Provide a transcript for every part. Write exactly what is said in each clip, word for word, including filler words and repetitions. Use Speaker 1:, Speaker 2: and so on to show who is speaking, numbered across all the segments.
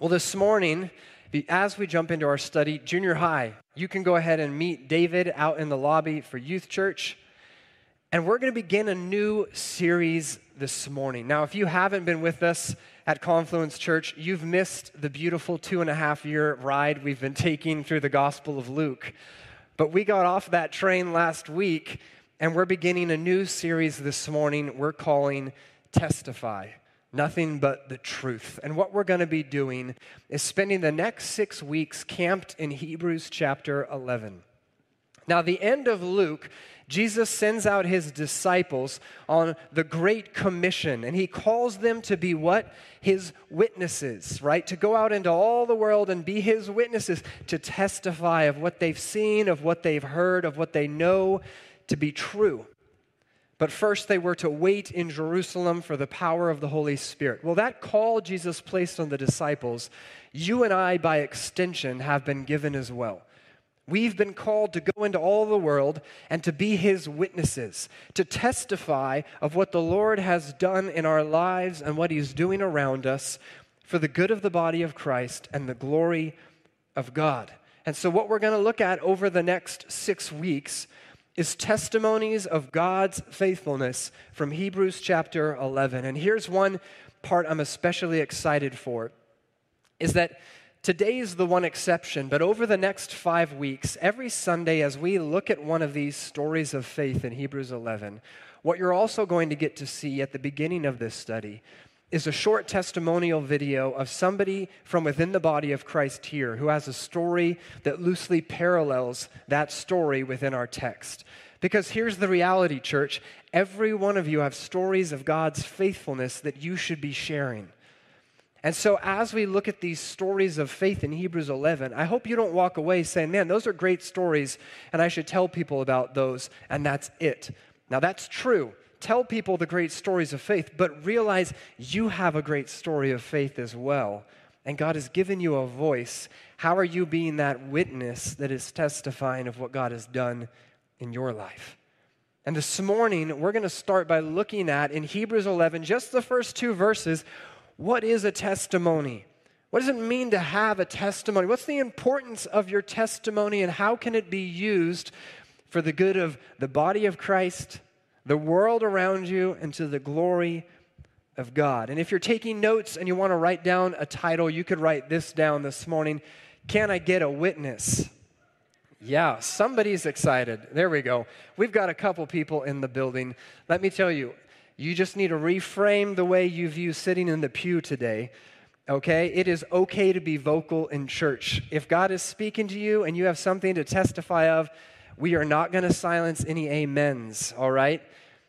Speaker 1: Well, this morning, as we jump into our study, junior high, you can go ahead and meet David out in the lobby for youth church. And we're going to begin a new series this morning. Now, if you haven't been with us at Confluence Church, you've missed the beautiful two and a half year ride we've been taking through the Gospel of Luke. But we got off that train last week, and we're beginning a new series this morning we're calling Testify. Nothing but the truth. And what we're going to be doing is spending the next six weeks camped in Hebrews chapter eleven. Now, the end of Luke, Jesus sends out his disciples on the Great Commission, and he calls them to be what? His witnesses, right? To go out into all the world and be his witnesses, to testify of what they've seen, of what they've heard, of what they know to be true. But first, they were to wait in Jerusalem for the power of the Holy Spirit. Well, that call Jesus placed on the disciples, you and I, by extension, have been given as well. We've been called to go into all the world and to be his witnesses, to testify of what the Lord has done in our lives and what he's doing around us for the good of the body of Christ and the glory of God. And so what we're going to look at over the next six weeks is testimonies of God's faithfulness from Hebrews chapter eleven. And here's one part I'm especially excited for, is that today is the one exception, but over the next five weeks, every Sunday as we look at one of these stories of faith in Hebrews eleven, what you're also going to get to see at the beginning of this study is a short testimonial video of somebody from within the body of Christ here who has a story that loosely parallels that story within our text. Because here's the reality, church. Every one of you have stories of God's faithfulness that you should be sharing. And so as we look at these stories of faith in Hebrews eleven, I hope you don't walk away saying, man, those are great stories, and I should tell people about those, and that's it. Now, that's true. Tell people the great stories of faith, but realize you have a great story of faith as well. And God has given you a voice. How are you being that witness that is testifying of what God has done in your life? And this morning, we're going to start by looking at, in Hebrews eleven, just the first two verses, what is a testimony? What does it mean to have a testimony? What's the importance of your testimony, and how can it be used for the good of the body of Christ, the world around you, and to the glory of God? And if you're taking notes and you want to write down a title, you could write this down this morning. Can I get a witness? Yeah, somebody's excited. There we go. We've got a couple people in the building. Let me tell you, you just need to reframe the way you view sitting in the pew today, okay? It is okay to be vocal in church. If God is speaking to you and you have something to testify of, we are not going to silence any amens, all right?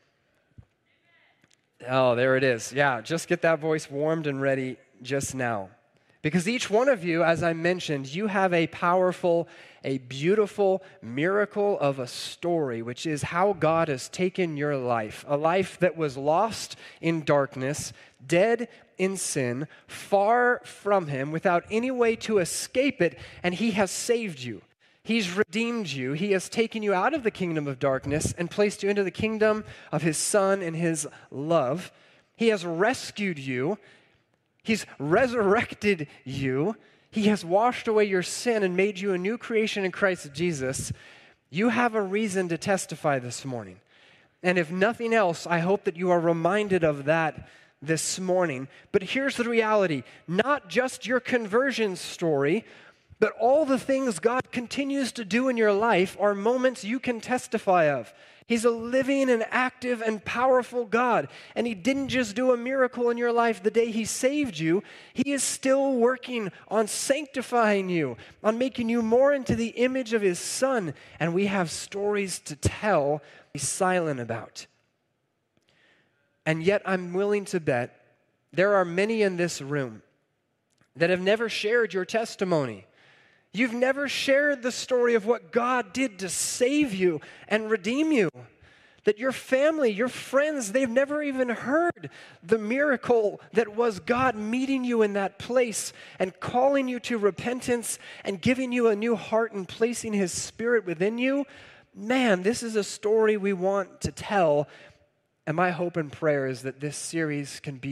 Speaker 1: Oh, there it is. Yeah, just get that voice warmed and ready just now. Because each one of you, as I mentioned, you have a powerful, a beautiful miracle of a story, which is how God has taken your life, a life that was lost in darkness, dead in sin, far from him, without any way to escape it, and he has saved you. He's redeemed you. He has taken you out of the kingdom of darkness and placed you into the kingdom of his Son and his love. He has rescued you. He's resurrected you. He has washed away your sin and made you a new creation in Christ Jesus. You have a reason to testify this morning. And if nothing else, I hope that you are reminded of that this morning. But here's the reality. Not just your conversion story, but all the things God continues to do in your life are moments you can testify of. He's a living and active and powerful God. And he didn't just do a miracle in your life the day he saved you. He is still working on sanctifying you, on making you more into the image of his Son. And we have stories to tell, be silent about. And yet I'm willing to bet there are many in this room that have never shared your testimony. You've never shared the story of what God did to save you and redeem you. That your family, your friends, they've never even heard the miracle that was God meeting you in that place and calling you to repentance and giving you a new heart and placing his Spirit within you. Man, this is a story we want to tell. And my hope and prayer is that this series can be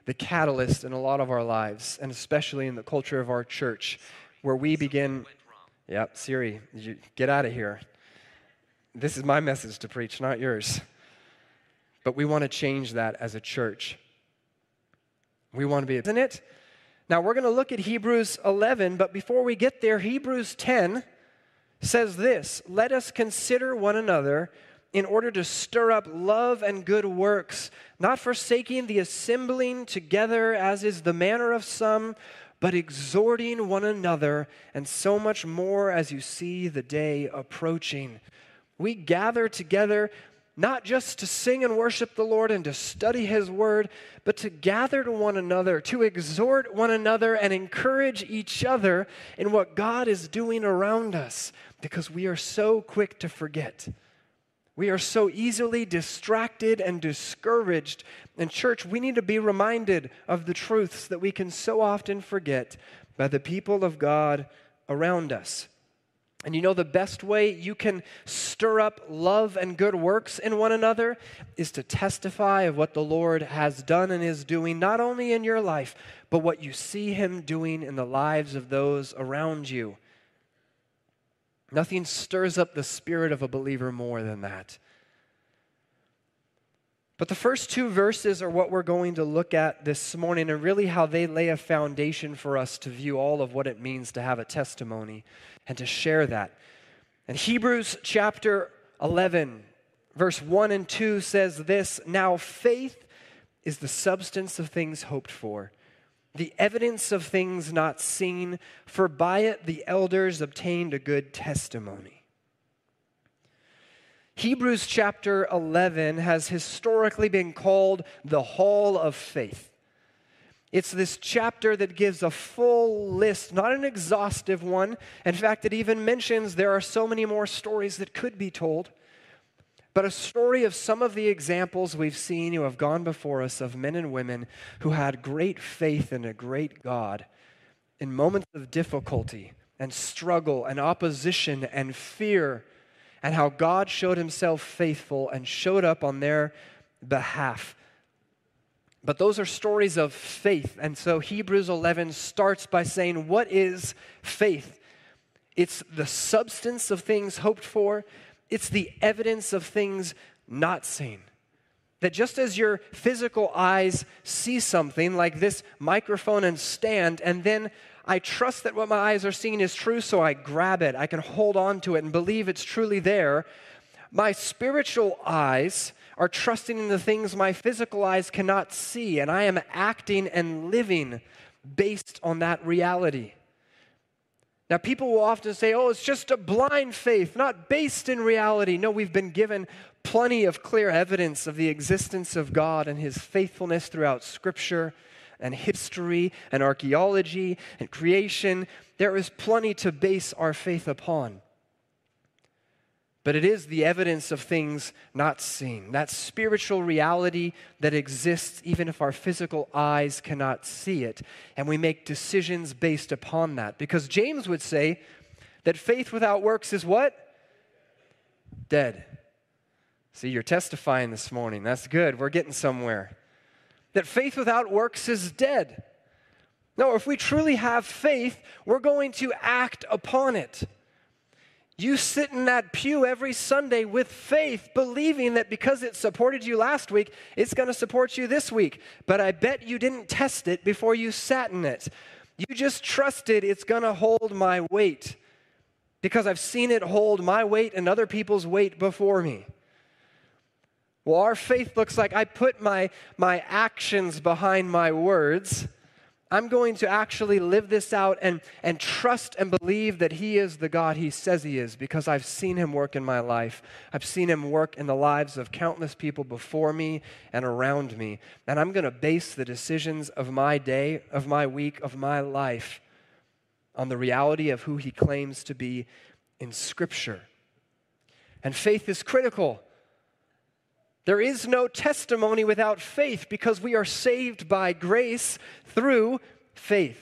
Speaker 1: the catalyst in a lot of our lives, and especially in the culture of our church, where we begin, yep, Siri, you, get out of here. This is my message to preach, not yours. But we want to change that as a church. We want to be, isn't it? Now, we're going to look at Hebrews eleven, but before we get there, Hebrews ten says this: let us consider one another in order to stir up love and good works, not forsaking the assembling together as is the manner of some, but exhorting one another, and so much more as you see the day approaching. We gather together not just to sing and worship the Lord and to study His Word, but to gather to one another, to exhort one another and encourage each other in what God is doing around us, because we are so quick to forget. We are so easily distracted and discouraged. In church, we need to be reminded of the truths that we can so often forget by the people of God around us. And you know, the best way you can stir up love and good works in one another is to testify of what the Lord has done and is doing, not only in your life, but what you see Him doing in the lives of those around you. Nothing stirs up the spirit of a believer more than that. But the first two verses are what we're going to look at this morning, and really how they lay a foundation for us to view all of what it means to have a testimony and to share that. And Hebrews chapter eleven, verse one and two says this: now faith is the substance of things hoped for, the evidence of things not seen, for by it the elders obtained a good testimony. Hebrews chapter eleven has historically been called the Hall of Faith. It's this chapter that gives a full list, not an exhaustive one. In fact, it even mentions there are so many more stories that could be told, but a story of some of the examples we've seen who have gone before us of men and women who had great faith in a great God in moments of difficulty and struggle and opposition and fear, and how God showed Himself faithful and showed up on their behalf. But those are stories of faith, and so Hebrews eleven starts by saying, what is faith? It's the substance of things hoped for. It's the evidence of things not seen. That just as your physical eyes see something like this microphone and stand, and then I trust that what my eyes are seeing is true, so I grab it, I can hold on to it and believe it's truly there, my spiritual eyes are trusting in the things my physical eyes cannot see, and I am acting and living based on that reality. Now, people will often say, oh, it's just a blind faith, not based in reality. No, we've been given plenty of clear evidence of the existence of God and His faithfulness throughout Scripture and history and archaeology and creation. There is plenty to base our faith upon. But it is the evidence of things not seen, that spiritual reality that exists even if our physical eyes cannot see it. And we make decisions based upon that. Because James would say that faith without works is what? Dead. See, you're testifying this morning. That's good. We're getting somewhere. That faith without works is dead. No, if we truly have faith, we're going to act upon it. You sit in that pew every Sunday with faith, believing that because it supported you last week, it's going to support you this week. But I bet you didn't test it before you sat in it. You just trusted it's going to hold my weight because I've seen it hold my weight and other people's weight before me. Well, our faith looks like I put my, my actions behind my words. I'm going to actually live this out and, and trust and believe that He is the God He says He is, because I've seen Him work in my life. I've seen Him work in the lives of countless people before me and around me. And I'm going to base the decisions of my day, of my week, of my life on the reality of who He claims to be in Scripture. And faith is critical. There is no testimony without faith, because we are saved by grace through faith.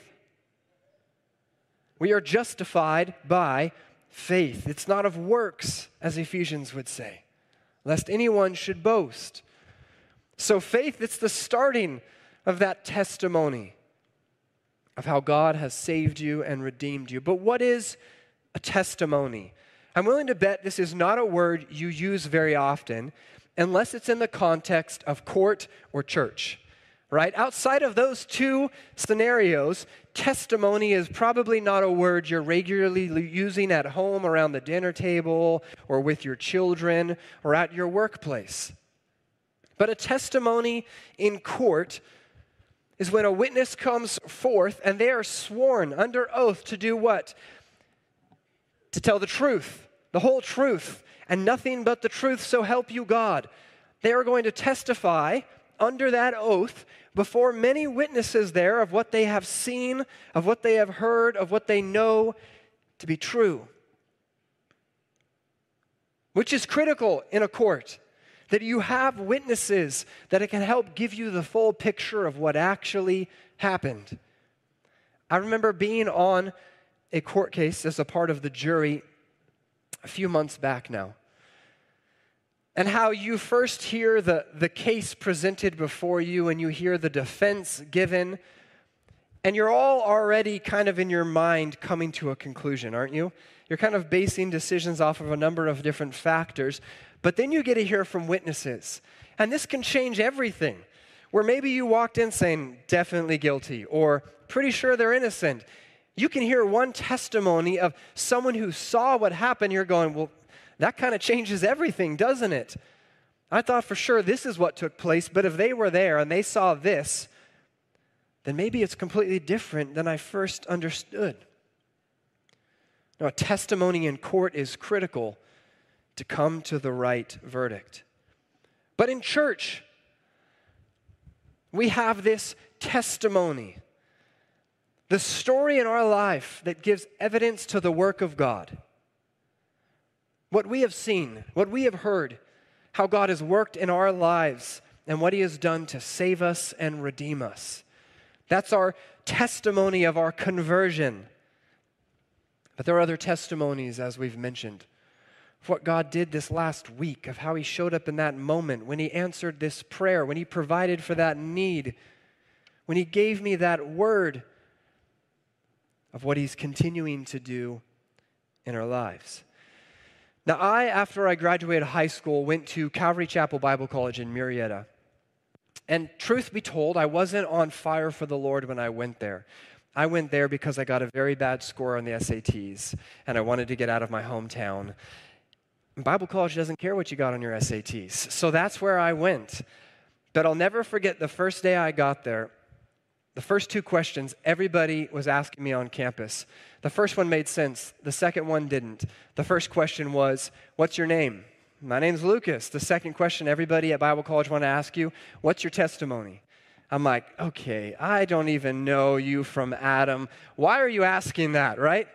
Speaker 1: We are justified by faith. It's not of works, as Ephesians would say, lest anyone should boast. So faith, it's the starting of that testimony of how God has saved you and redeemed you. But what is a testimony? I'm willing to bet this is not a word you use very often unless it's in the context of court or church, right? Outside of those two scenarios, testimony is probably not a word you're regularly using at home around the dinner table or with your children or at your workplace. But a testimony in court is when a witness comes forth and they are sworn under oath to do what? To tell the truth, the whole truth, and nothing but the truth, so help you God. They are going to testify under that oath before many witnesses there of what they have seen, of what they have heard, of what they know to be true. Which is critical in a court, that you have witnesses that it can help give you the full picture of what actually happened. I remember being on a court case as a part of the jury a few months back now. And how you first hear the, the case presented before you and you hear the defense given, and you're all already kind of in your mind coming to a conclusion, aren't you? You're kind of basing decisions off of a number of different factors, but then you get to hear from witnesses. And this can change everything. Where maybe you walked in saying, definitely guilty, or pretty sure they're innocent. You can hear one testimony of someone who saw what happened. You're going, well, that kind of changes everything, doesn't it? I thought for sure this is what took place, but if they were there and they saw this, then maybe it's completely different than I first understood. Now, a testimony in court is critical to come to the right verdict. But in church, we have this testimony, the story in our life that gives evidence to the work of God. What we have seen, what we have heard, how God has worked in our lives and what He has done to save us and redeem us. That's our testimony of our conversion. But there are other testimonies, as we've mentioned, of what God did this last week, of how He showed up in that moment, when He answered this prayer, when He provided for that need, when He gave me that word, of what He's continuing to do in our lives. Now, I, after I graduated high school, went to Calvary Chapel Bible College in Murrieta. And truth be told, I wasn't on fire for the Lord when I went there. I went there because I got a very bad score on the S A Ts, and I wanted to get out of my hometown. Bible college doesn't care what you got on your S A Ts, so that's where I went. But I'll never forget the first day I got there, the first two questions everybody was asking me on campus. The first one made sense. The second one didn't. The first question was, what's your name? My name's Lucas. The second question everybody at Bible college want to ask you, what's your testimony? I'm like, okay, I don't even know you from Adam. Why are you asking that, right?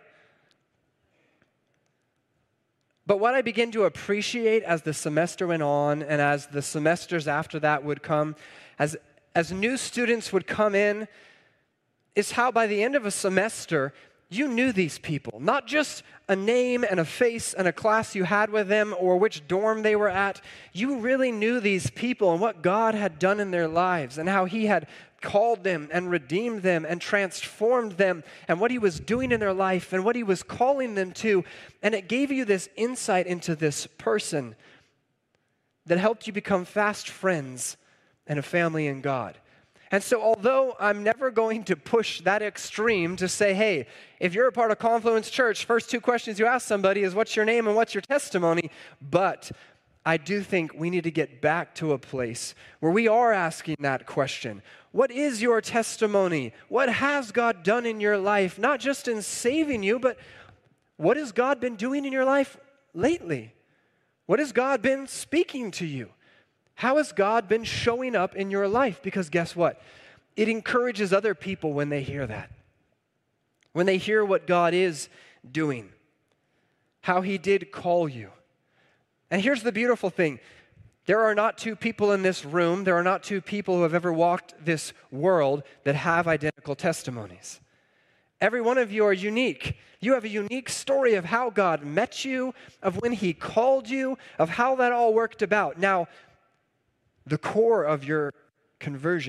Speaker 1: But what I began to appreciate as the semester went on and as the semesters after that would come, as, as new students would come in, is how by the end of a semester, you knew these people. Not just a name and a face and a class you had with them or which dorm they were at. You really knew these people and what God had done in their lives and how He had called them and redeemed them and transformed them and what He was doing in their life and what He was calling them to. And it gave you this insight into this person that helped you become fast friends and a family in God. And so although I'm never going to push that extreme to say, hey, if you're a part of Confluence Church, first two questions you ask somebody is what's your name and what's your testimony, but I do think we need to get back to a place where we are asking that question. What is your testimony? What has God done in your life? Not just in saving you, but what has God been doing in your life lately? What has God been speaking to you? How has God been showing up in your life? Because guess what? It encourages other people when they hear that. When they hear what God is doing. How He did call you. And here's the beautiful thing. There are not two people in this room, there are not two people who have ever walked this world that have identical testimonies. Every one of you are unique. You have a unique story of how God met you, of when He called you, of how that all worked about. Now, the core of your conversion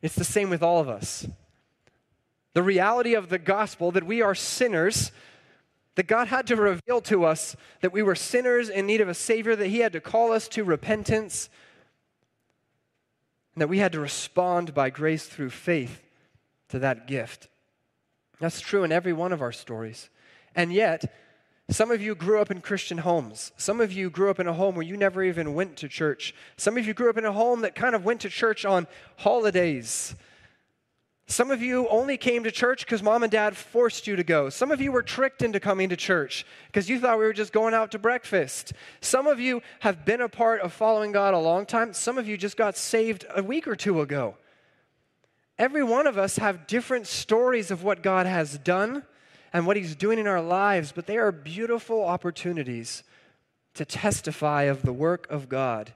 Speaker 1: It's the same with all of us. The reality of the gospel that we are sinners, that God had to reveal to us that we were sinners in need of a Savior, that He had to call us to repentance, and that we had to respond by grace through faith to that gift. That's true in every one of our stories. And yet, some of you grew up in Christian homes. Some of you grew up in a home where you never even went to church. Some of you grew up in a home that kind of went to church on holidays. Some of you only came to church because mom and dad forced you to go. Some of you were tricked into coming to church because you thought we were just going out to breakfast. Some of you have been a part of following God a long time. Some of you just got saved a week or two ago. Every one of us have different stories of what God has done and what He's doing in our lives, but they are beautiful opportunities to testify of the work of God.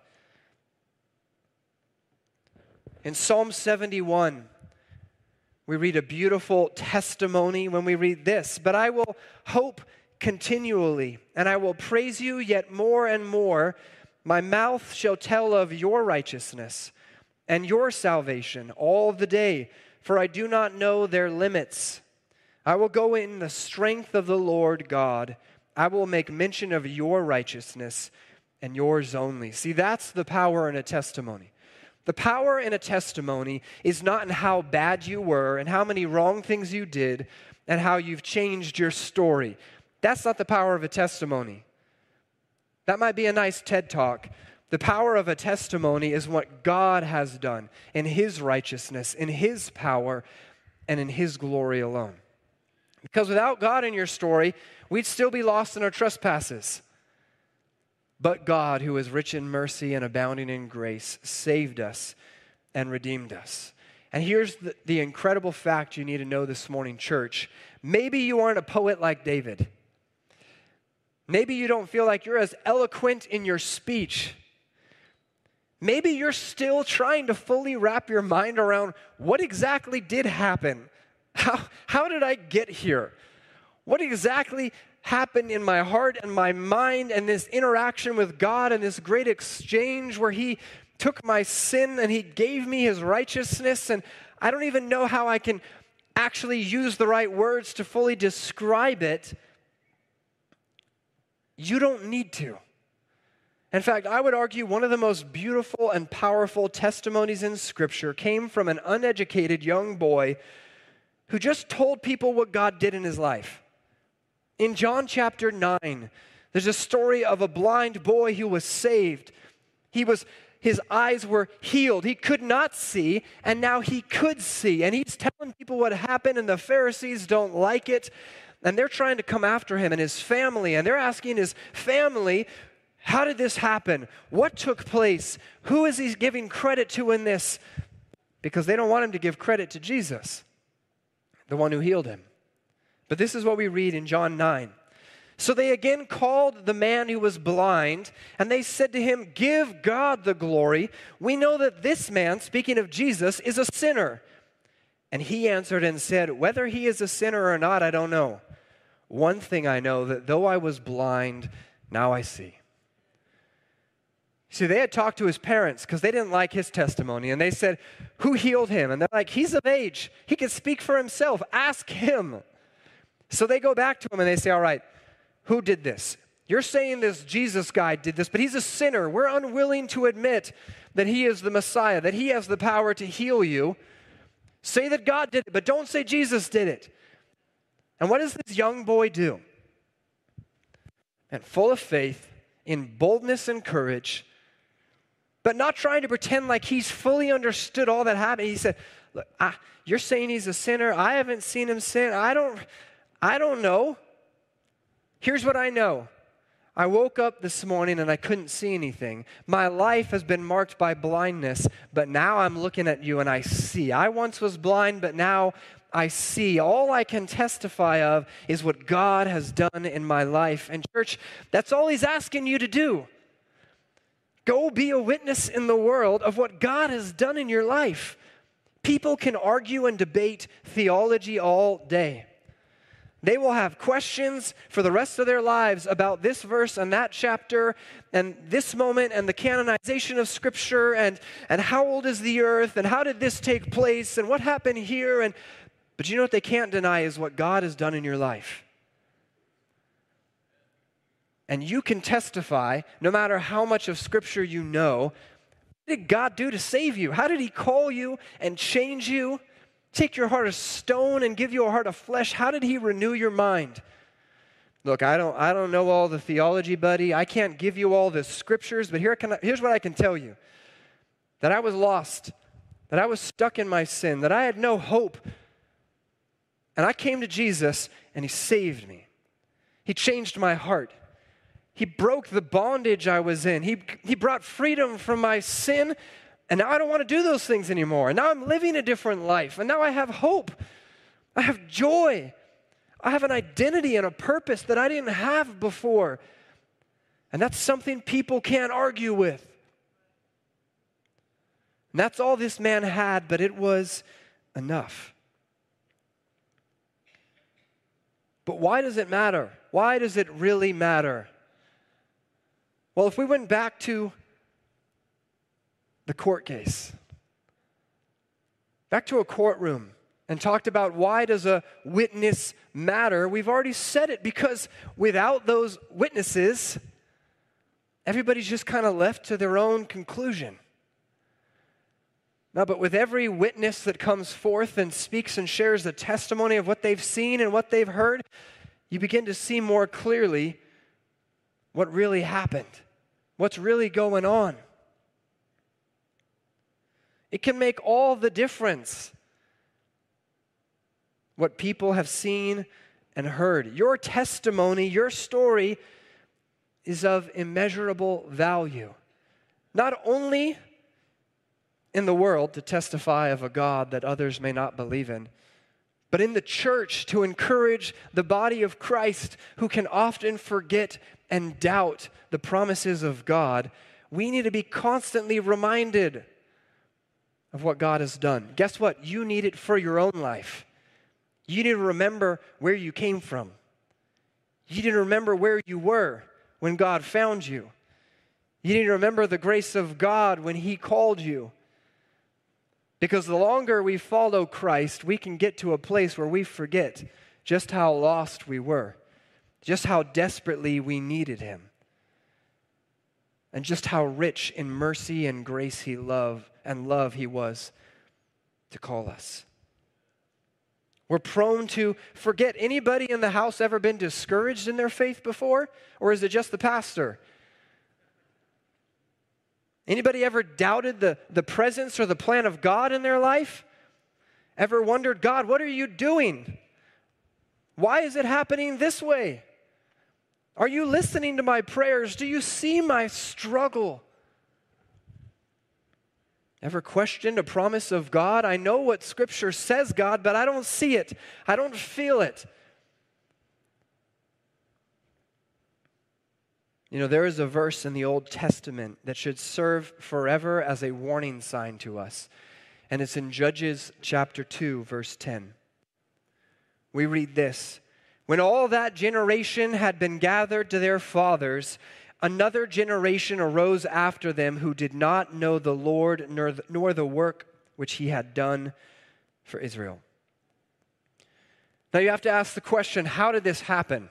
Speaker 1: In Psalm seventy-one, we read a beautiful testimony when we read this, "But I will hope continually, and I will praise you yet more and more. My mouth shall tell of your righteousness and your salvation all the day, for I do not know their limits. I will go in the strength of the Lord God. I will make mention of your righteousness and yours only." See, that's the power in a testimony. The power in a testimony is not in how bad you were and how many wrong things you did and how you've changed your story. That's not the power of a testimony. That might be a nice TED Talk. The power of a testimony is what God has done in His righteousness, in His power, and in His glory alone. Because without God in your story, we'd still be lost in our trespasses. But God, who is rich in mercy and abounding in grace, saved us and redeemed us. And here's the, the incredible fact you need to know this morning, church. Maybe you aren't a poet like David. Maybe you don't feel like you're as eloquent in your speech. Maybe you're still trying to fully wrap your mind around what exactly did happen. How, how did I get here? What exactly happened in my heart and my mind and this interaction with God and this great exchange where He took my sin and He gave me His righteousness, and I don't even know how I can actually use the right words to fully describe it. You don't need to. In fact, I would argue one of the most beautiful and powerful testimonies in Scripture came from an uneducated young boy who just told people what God did in his life. In John chapter nine, there's a story of a blind boy who was saved. He was, his eyes were healed. He could not see, and now he could see. And he's telling people what happened, and the Pharisees don't like it. And they're trying to come after him and his family. And they're asking his family, how did this happen? What took place? Who is he giving credit to in this? Because they don't want him to give credit to Jesus, the one who healed him. But this is what we read in John nine. "So they again called the man who was blind, and they said to him, 'Give God the glory. We know that this man,'" speaking of Jesus, "'is a sinner.' And he answered and said, 'Whether he is a sinner or not, I don't know. One thing I know, that though I was blind, now I see.'" See, they had talked to his parents because they didn't like his testimony. And they said, "Who healed him?" And they're like, "He's of age. He can speak for himself. Ask him." So they go back to him and they say, "All right, who did this? You're saying this Jesus guy did this, but he's a sinner. We're unwilling to admit that he is the Messiah, that he has the power to heal you. Say that God did it, but don't say Jesus did it." And what does this young boy do? And full of faith, in boldness and courage, but not trying to pretend like he's fully understood all that happened. He said, "Look, I, you're saying he's a sinner. I haven't seen him sin. I don't, I don't know. Here's what I know. I woke up this morning and I couldn't see anything. My life has been marked by blindness, but now I'm looking at you and I see. I once was blind, but now I see. All I can testify of is what God has done in my life." And church, that's all He's asking you to do. Go be a witness in the world of what God has done in your life. People can argue and debate theology all day. They will have questions for the rest of their lives about this verse and that chapter and this moment and the canonization of Scripture and, and how old is the earth and how did this take place and what happened here. And but you know what they can't deny is what God has done in your life. And you can testify, no matter how much of Scripture you know, what did God do to save you? How did He call you and change you? Take your heart of stone and give you a heart of flesh. How did He renew your mind? Look, I don't, I don't know all the theology, buddy. I can't give you all the scriptures, but here can I, here's what I can tell you. That I was lost, that I was stuck in my sin, that I had no hope. And I came to Jesus, and He saved me. He changed my heart. He broke the bondage I was in. He, he brought freedom from my sin. And now I don't want to do those things anymore. And now I'm living a different life. And now I have hope. I have joy. I have an identity and a purpose that I didn't have before. And that's something people can't argue with. And that's all this man had, but it was enough. But why does it matter? Why does it really matter? Well, if we went back to the court case, back to a courtroom, and talked about why does a witness matter, we've already said it, because without those witnesses, everybody's just kind of left to their own conclusion. Now, but with every witness that comes forth and speaks and shares the testimony of what they've seen and what they've heard, you begin to see more clearly what really happened, what's really going on. It can make all the difference what people have seen and heard. Your testimony, your story is of immeasurable value. Not only in the world to testify of a God that others may not believe in, but in the church to encourage the body of Christ who can often forget and doubt the promises of God. We need to be constantly reminded of what God has done. Guess what? You need it for your own life. You need to remember where you came from. You need to remember where you were when God found you. You need to remember the grace of God when He called you. Because the longer we follow Christ, we can get to a place where we forget just how lost we were, just how desperately we needed Him, and just how rich in mercy and grace He loved and love He was to call us. We're prone to forget. Anybody in the house ever been discouraged in their faith before? Or is it just the pastor? Anybody ever doubted the, the presence or the plan of God in their life? Ever wondered, God, what are you doing? Why is it happening this way? Are you listening to my prayers? Do you see my struggle? Ever questioned a promise of God? I know what Scripture says, God, but I don't see it. I don't feel it. You know, there is a verse in the Old Testament that should serve forever as a warning sign to us. And it's in Judges chapter two, verse ten. We read this: "When all that generation had been gathered to their fathers, another generation arose after them who did not know the Lord nor the, nor the work which He had done for Israel." Now you have to ask the question, how did this happen?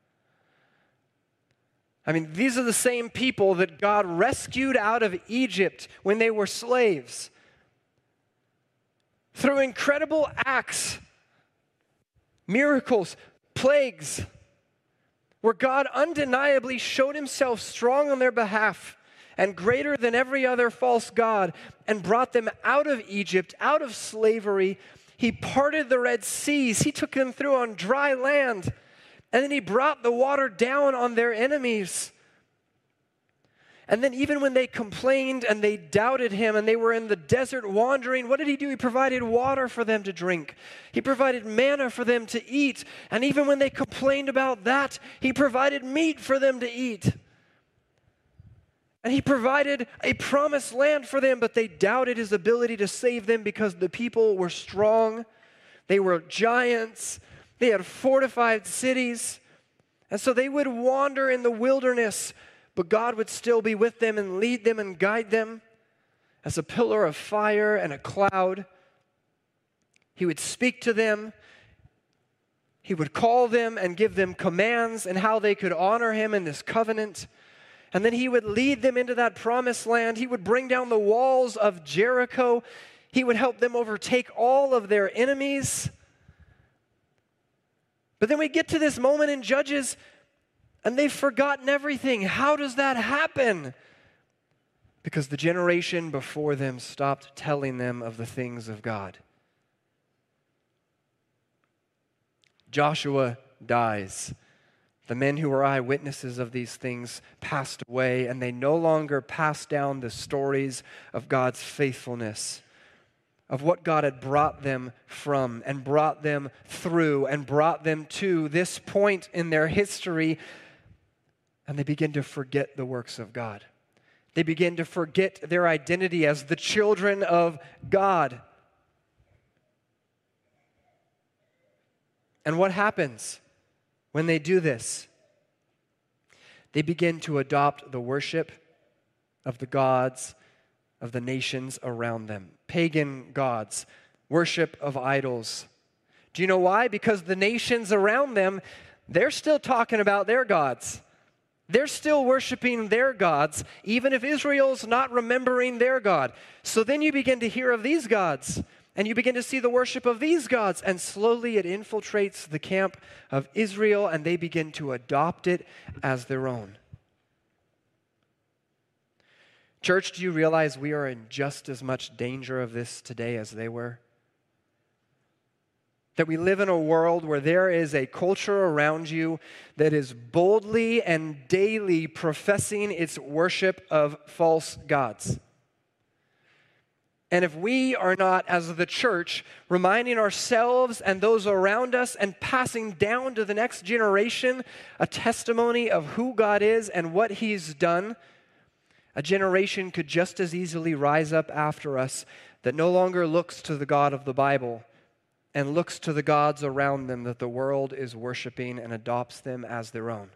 Speaker 1: I mean, these are the same people that God rescued out of Egypt when they were slaves. Through incredible acts, miracles, plagues, where God undeniably showed Himself strong on their behalf and greater than every other false god, and brought them out of Egypt, out of slavery. He parted the Red Seas. He took them through on dry land. And then He brought the water down on their enemies. And then even when they complained and they doubted Him and they were in the desert wandering, what did He do? He provided water for them to drink. He provided manna for them to eat. And even when they complained about that, He provided meat for them to eat. And He provided a promised land for them, but they doubted His ability to save them because the people were strong. They were giants. They had fortified cities. And so they would wander in the wilderness, but God would still be with them and lead them and guide them as a pillar of fire and a cloud. He would speak to them. He would call them and give them commands and how they could honor him in this covenant. And then he would lead them into that promised land. He would bring down the walls of Jericho. He would help them overtake all of their enemies. But then we get to this moment in Judges, and they've forgotten everything. How does that happen? Because the generation before them stopped telling them of the things of God. Joshua dies. The men who were eyewitnesses of these things passed away, and they no longer passed down the stories of God's faithfulness, of what God had brought them from and brought them through and brought them to this point in their history, and they begin to forget the works of God. They begin to forget their identity as the children of God. And what happens when they do this? They begin to adopt the worship of the gods of the nations around them. Pagan gods, worship of idols. Do you know why? Because the nations around them, they're still talking about their gods. They're still worshiping their gods, even if Israel's not remembering their God. So then you begin to hear of these gods, and you begin to see the worship of these gods, and slowly it infiltrates the camp of Israel, and they begin to adopt it as their own. Church, do you realize we are in just as much danger of this today as they were? That we live in a world where there is a culture around you that is boldly and daily professing its worship of false gods. And if we are not, as the church, reminding ourselves and those around us and passing down to the next generation a testimony of who God is and what He's done, a generation could just as easily rise up after us that no longer looks to the God of the Bible and looks to the gods around them that the world is worshiping and adopts them as their own.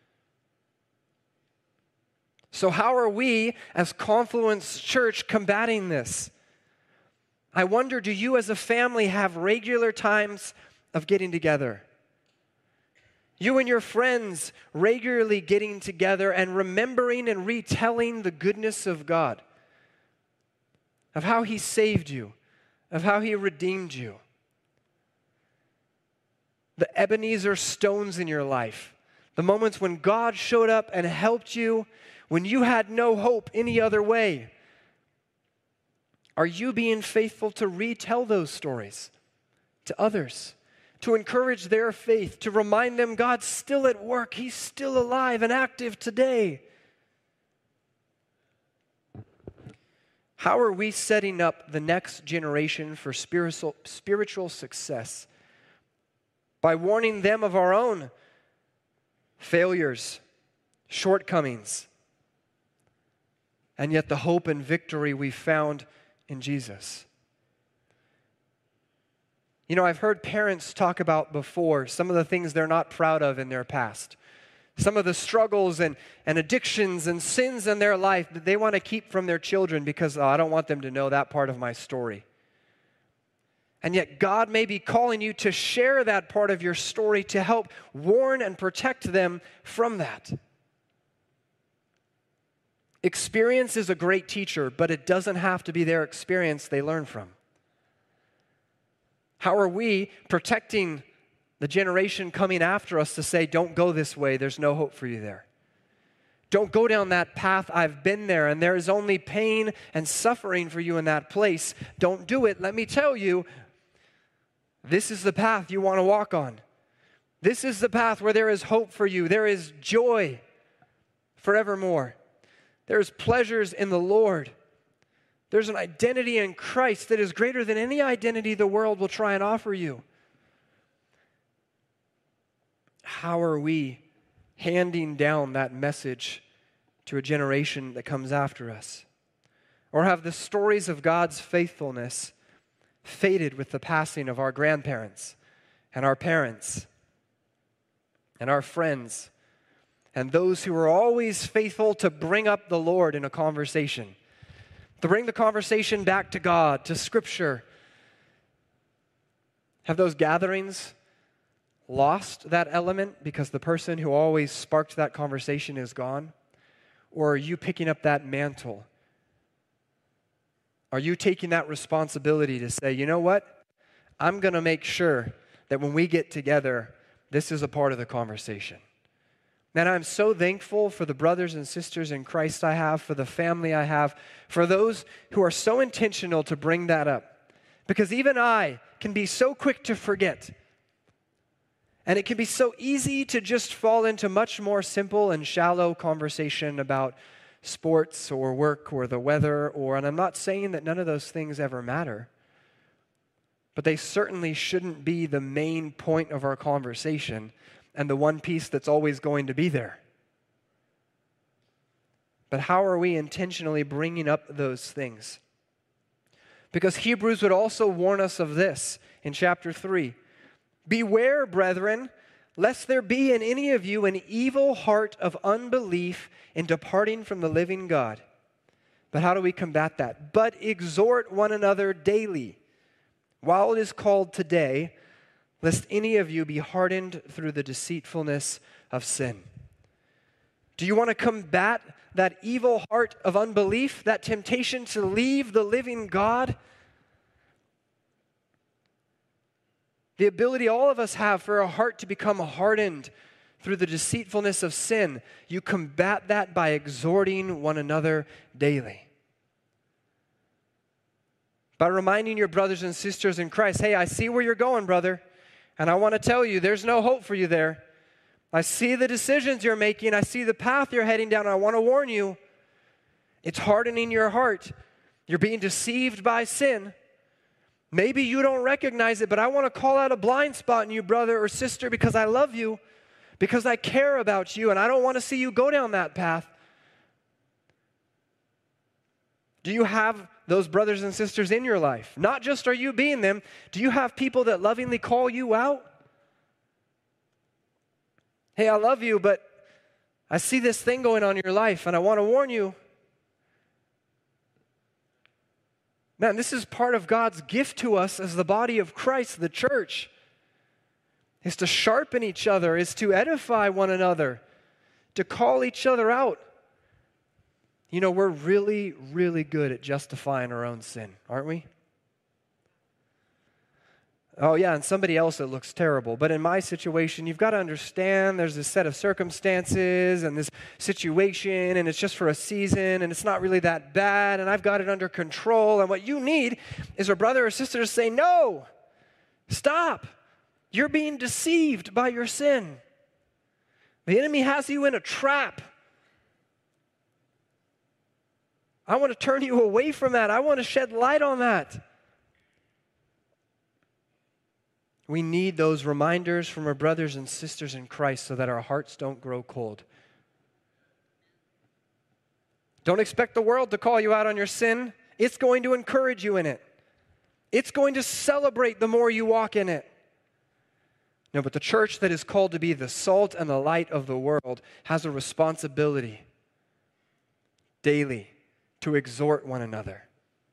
Speaker 1: So how are we as Confluence Church combating this? I wonder, do you as a family have regular times of getting together? You and your friends regularly getting together and remembering and retelling the goodness of God, of how He saved you, of how He redeemed you. The Ebenezer stones in your life, the moments when God showed up and helped you when you had no hope any other way. Are you being faithful to retell those stories to others, to encourage their faith, to remind them God's still at work, He's still alive and active today? How are we setting up the next generation for spiritual, spiritual success? By warning them of our own failures, shortcomings, and yet the hope and victory we found in Jesus. You know, I've heard parents talk about before some of the things they're not proud of in their past. Some of the struggles and, and addictions and sins in their life that they want to keep from their children because, oh, I don't want them to know that part of my story. And yet God may be calling you to share that part of your story to help warn and protect them from that. Experience is a great teacher, but it doesn't have to be their experience they learn from. How are we protecting the generation coming after us to say, don't go this way, there's no hope for you there? Don't go down that path, I've been there, and there is only pain and suffering for you in that place. Don't do it. Let me tell you, this is the path you want to walk on. This is the path where there is hope for you. There is joy forevermore. There's pleasures in the Lord. There's an identity in Christ that is greater than any identity the world will try and offer you. How are we handing down that message to a generation that comes after us? Or have the stories of God's faithfulness faded with the passing of our grandparents and our parents and our friends and those who are always faithful to bring up the Lord in a conversation, to bring the conversation back to God, to Scripture. Have those gatherings lost that element because the person who always sparked that conversation is gone? Or are you picking up that mantle? Are you taking that responsibility to say, you know what? I'm going to make sure that when we get together, this is a part of the conversation. Man, I'm so thankful for the brothers and sisters in Christ I have, for the family I have, for those who are so intentional to bring that up. Because even I can be so quick to forget. And it can be so easy to just fall into much more simple and shallow conversation about sports or work or the weather, or, and I'm not saying that none of those things ever matter, but they certainly shouldn't be the main point of our conversation and the one piece that's always going to be there. But how are we intentionally bringing up those things? Because Hebrews would also warn us of this in chapter three. Beware, brethren, lest there be in any of you an evil heart of unbelief in departing from the living God. But how do we combat that? But exhort one another daily, while it is called today, lest any of you be hardened through the deceitfulness of sin. Do you want to combat that evil heart of unbelief, that temptation to leave the living God? The ability all of us have for our heart to become hardened through the deceitfulness of sin. You combat that by exhorting one another daily. By reminding your brothers and sisters in Christ, hey, I see where you're going, brother, and I want to tell you there's no hope for you there. I see the decisions you're making. I see the path you're heading down, and I want to warn you, it's hardening your heart. You're being deceived by sin. Maybe you don't recognize it, but I want to call out a blind spot in you, brother or sister, because I love you, because I care about you, and I don't want to see you go down that path. Do you have those brothers and sisters in your life? Not just are you being them, do you have people that lovingly call you out? Hey, I love you, but I see this thing going on in your life, and I want to warn you. Man, this is part of God's gift to us as the body of Christ, the church, is to sharpen each other, is to edify one another, to call each other out. You know, we're really, really good at justifying our own sin, aren't we? Oh yeah, and somebody else it looks terrible. But in my situation, you've got to understand there's this set of circumstances and this situation, and it's just for a season, and it's not really that bad, and I've got it under control. And what you need is a brother or sister to say, no, stop. You're being deceived by your sin. The enemy has you in a trap. I want to turn you away from that. I want to shed light on that. We need those reminders from our brothers and sisters in Christ so that our hearts don't grow cold. Don't expect the world to call you out on your sin. It's going to encourage you in it. It's going to celebrate the more you walk in it. No, but the church that is called to be the salt and the light of the world has a responsibility daily to exhort one another.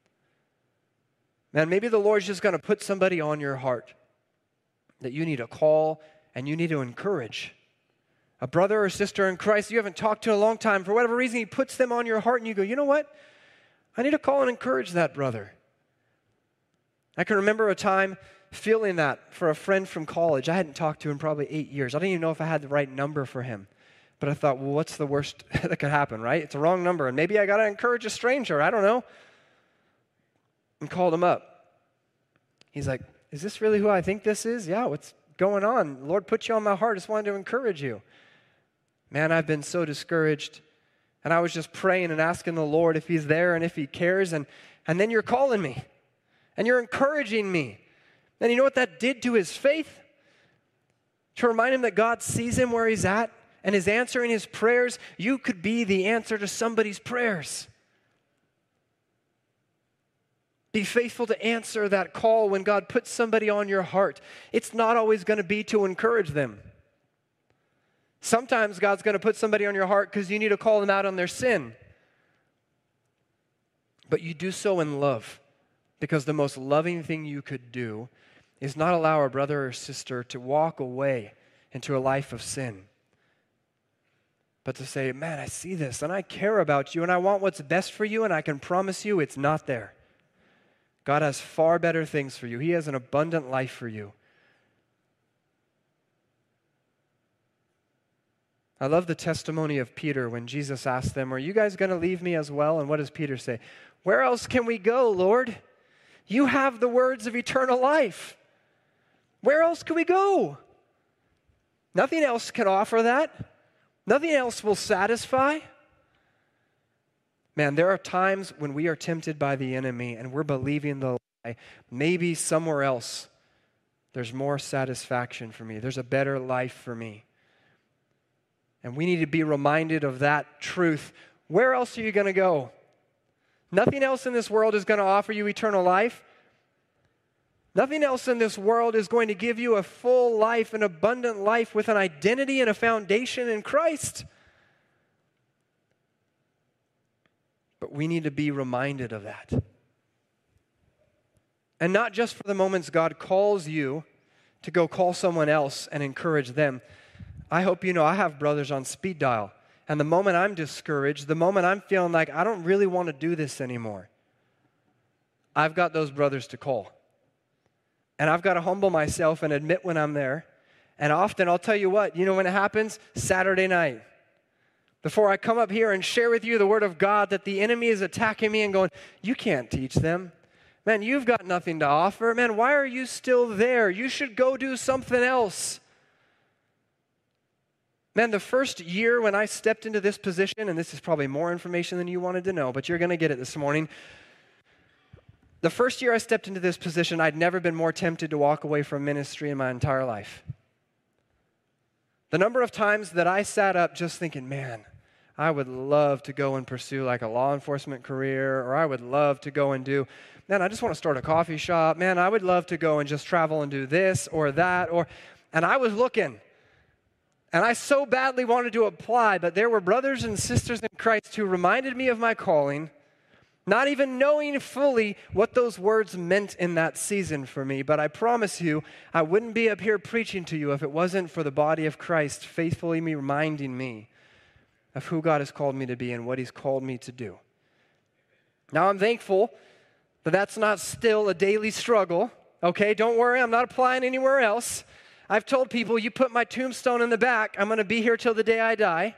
Speaker 1: Man, maybe the Lord's just going to put somebody on your heart that you need to call and you need to encourage. A brother or sister in Christ you haven't talked to in a long time. For whatever reason, he puts them on your heart and you go, you know what? I need to call and encourage that brother. I can remember a time feeling that for a friend from college. I hadn't talked to him in probably eight years. I didn't even know if I had the right number for him. But I thought, well, what's the worst that could happen, right? It's a wrong number, and maybe I got to encourage a stranger. I don't know. And called him up. He's like, is this really who I think this is? Yeah, what's going on? The Lord put you on my heart. I just wanted to encourage you. Man, I've been so discouraged. And I was just praying and asking the Lord if he's there and if he cares. And, and then you're calling me. And you're encouraging me. And you know what that did to his faith? To remind him that God sees him where he's at and is answering his prayers. You could be the answer to somebody's prayers. Be faithful to answer that call when God puts somebody on your heart. It's not always going to be to encourage them. Sometimes God's going to put somebody on your heart because you need to call them out on their sin. But you do so in love, because the most loving thing you could do is not allow a brother or sister to walk away into a life of sin, but to say, man, I see this and I care about you and I want what's best for you, and I can promise you it's not there. God has far better things for you. He has an abundant life for you. I love the testimony of Peter when Jesus asked them, are you guys going to leave me as well? And what does Peter say? Where else can we go, Lord? You have the words of eternal life. Where else can we go? Nothing else can offer that. Nothing else will satisfy. Man, there are times when we are tempted by the enemy and we're believing the lie. Maybe somewhere else there's more satisfaction for me. There's a better life for me. And we need to be reminded of that truth. Where else are you going to go? Nothing else in this world is going to offer you eternal life. Nothing else in this world is going to give you a full life, an abundant life with an identity and a foundation in Christ. But we need to be reminded of that. And not just for the moments God calls you to go call someone else and encourage them. I hope you know I have brothers on speed dial. And the moment I'm discouraged, the moment I'm feeling like I don't really want to do this anymore, I've got those brothers to call. And I've got to humble myself and admit when I'm there. And often, I'll tell you what, you know when it happens? Saturday night. Before I come up here and share with you the word of God that the enemy is attacking me and going, you can't teach them. Man, you've got nothing to offer. Man, why are you still there? You should go do something else. Man, the first year when I stepped into this position, and this is probably more information than you wanted to know, but you're going to get it this morning. The first year I stepped into this position, I'd never been more tempted to walk away from ministry in my entire life. The number of times that I sat up just thinking, man, I would love to go and pursue like a law enforcement career, or I would love to go and do, man, I just want to start a coffee shop. Man, I would love to go and just travel and do this or that. or, And I was looking. And I so badly wanted to apply, but there were brothers and sisters in Christ who reminded me of my calling, not even knowing fully what those words meant in that season for me. But I promise you, I wouldn't be up here preaching to you if it wasn't for the body of Christ faithfully me reminding me of who God has called me to be and what He's called me to do. Now, I'm thankful that that's not still a daily struggle. Okay, don't worry, I'm not applying anywhere else. I've told people, you put my tombstone in the back, I'm going to be here till the day I die.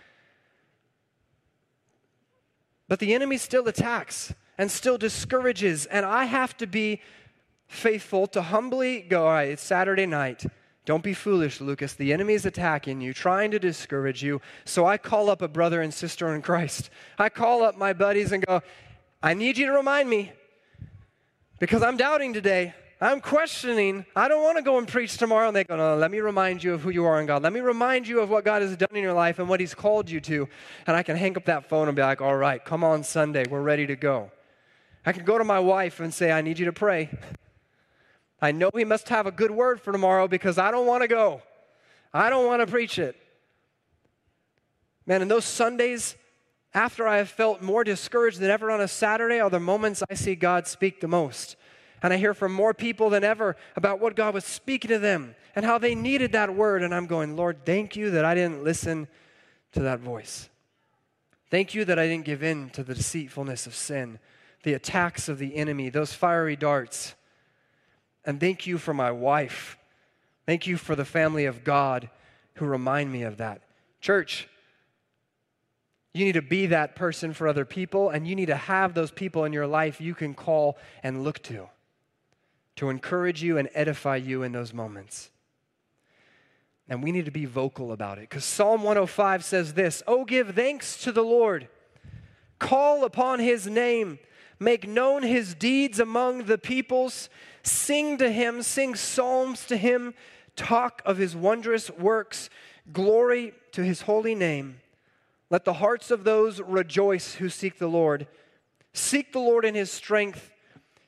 Speaker 1: But the enemy still attacks and still discourages, and I have to be faithful to humbly go, all right, it's Saturday night. Don't be foolish, Lucas. The enemy is attacking you, trying to discourage you. So I call up a brother and sister in Christ. I call up my buddies and go, I need you to remind me because I'm doubting today. I'm questioning. I don't want to go and preach tomorrow. And they go, no, let me remind you of who you are in God. Let me remind you of what God has done in your life and what He's called you to. And I can hang up that phone and be like, all right, come on Sunday. We're ready to go. I can go to my wife and say, I need you to pray. I know we must have a good word for tomorrow because I don't want to go. I don't want to preach it. Man, in those Sundays, after I have felt more discouraged than ever on a Saturday, are the moments I see God speak the most. And I hear from more people than ever about what God was speaking to them and how they needed that word. And I'm going, Lord, thank you that I didn't listen to that voice. Thank you that I didn't give in to the deceitfulness of sin, the attacks of the enemy, those fiery darts. And thank you for my wife. Thank you for the family of God who remind me of that. Church, you need to be that person for other people, and you need to have those people in your life you can call and look to, to encourage you and edify you in those moments. And we need to be vocal about it, because Psalm one oh five says this, "Oh, give thanks to the Lord, call upon His name, make known His deeds among the peoples, sing to Him, sing psalms to Him, talk of His wondrous works, glory to His holy name. Let the hearts of those rejoice who seek the Lord. Seek the Lord in His strength.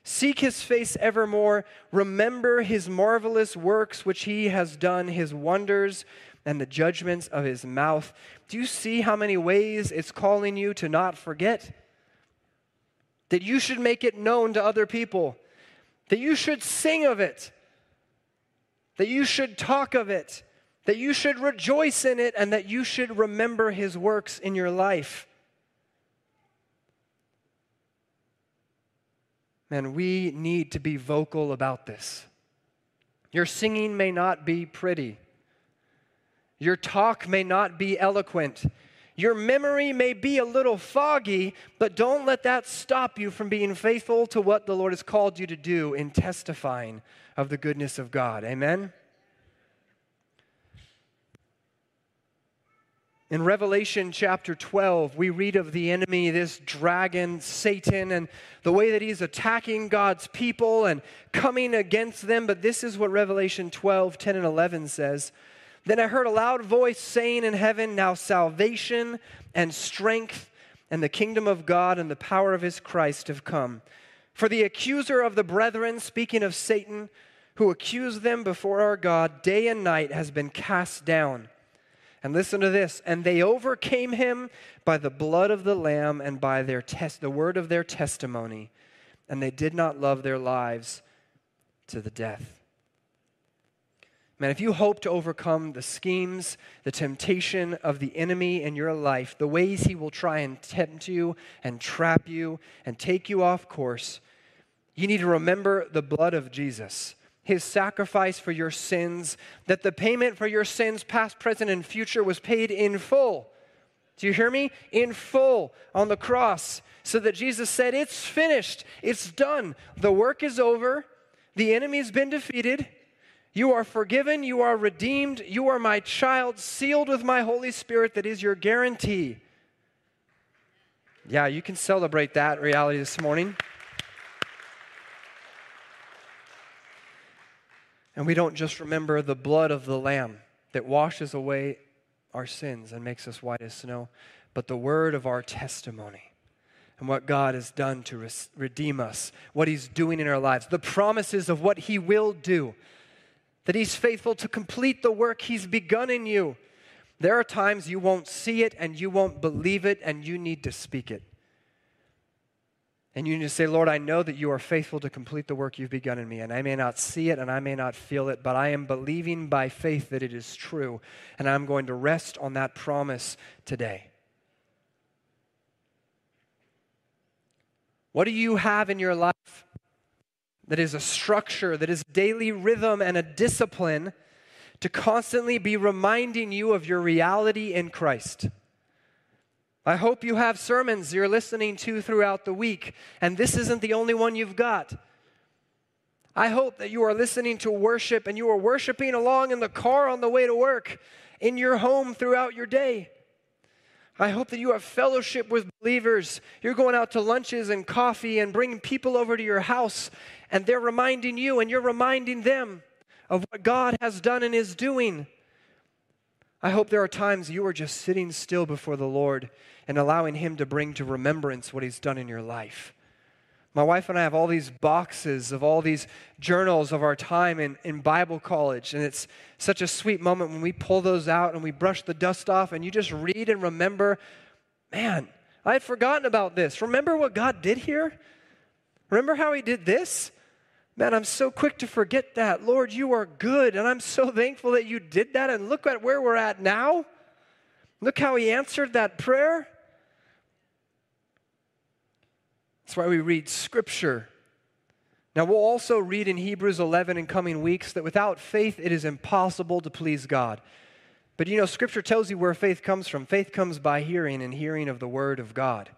Speaker 1: Seek his face evermore. Remember his marvelous works which he has done, his wonders and the judgments of his mouth. Do you see how many ways it's calling you to not forget? That you should make it known to other people. That you should sing of it. That you should talk of it. That you should rejoice in it, and that you should remember his works in your life. Man, we need to be vocal about this. Your singing may not be pretty. Your talk may not be eloquent. Your memory may be a little foggy, but don't let that stop you from being faithful to what the Lord has called you to do in testifying of the goodness of God. Amen? In Revelation chapter twelve, we read of the enemy, this dragon, Satan, and the way that he's attacking God's people and coming against them. But this is what Revelation twelve, ten and eleven says. Then I heard a loud voice saying in heaven, now salvation and strength and the kingdom of God and the power of his Christ have come. For the accuser of the brethren, speaking of Satan, who accused them before our God day and night, has been cast down. And listen to this, and they overcame him by the blood of the Lamb and by their test, the word of their testimony, and they did not love their lives to the death. Man, if you hope to overcome the schemes, the temptation of the enemy in your life, the ways he will try and tempt you and trap you and take you off course, you need to remember the blood of Jesus. His sacrifice for your sins, that the payment for your sins, past, present, and future, was paid in full. Do you hear me? In full on the cross, so that Jesus said, it's finished, it's done, the work is over, the enemy's been defeated, you are forgiven, you are redeemed, you are my child, sealed with my Holy Spirit that is your guarantee. Yeah, you can celebrate that reality this morning. And we don't just remember the blood of the Lamb that washes away our sins and makes us white as snow, but the word of our testimony and what God has done to res- redeem us, what he's doing in our lives, the promises of what he will do, that he's faithful to complete the work he's begun in you. There are times you won't see it and you won't believe it, and you need to speak it. And you need to say, Lord, I know that you are faithful to complete the work you've begun in me. And I may not see it and I may not feel it, but I am believing by faith that it is true. And I'm going to rest on that promise today. What do you have in your life that is a structure, that is daily rhythm and a discipline to constantly be reminding you of your reality in Christ? I hope you have sermons you're listening to throughout the week, and this isn't the only one you've got. I hope that you are listening to worship and you are worshiping along in the car on the way to work, in your home throughout your day. I hope that you have fellowship with believers. You're going out to lunches and coffee and bringing people over to your house, and they're reminding you and you're reminding them of what God has done and is doing. I hope there are times you are just sitting still before the Lord and allowing him to bring to remembrance what he's done in your life. My wife and I have all these boxes of all these journals of our time in, in Bible college, and it's such a sweet moment when we pull those out and we brush the dust off and you just read and remember, man, I had forgotten about this. Remember what God did here? Remember how he did this? Man, I'm so quick to forget that. Lord, you are good, and I'm so thankful that you did that, and look at where we're at now. Look how he answered that prayer. That's why we read Scripture. Now, we'll also read in Hebrews eleven in coming weeks that without faith it is impossible to please God. But you know, Scripture tells you where faith comes from. Faith comes by hearing, and hearing of the Word of God.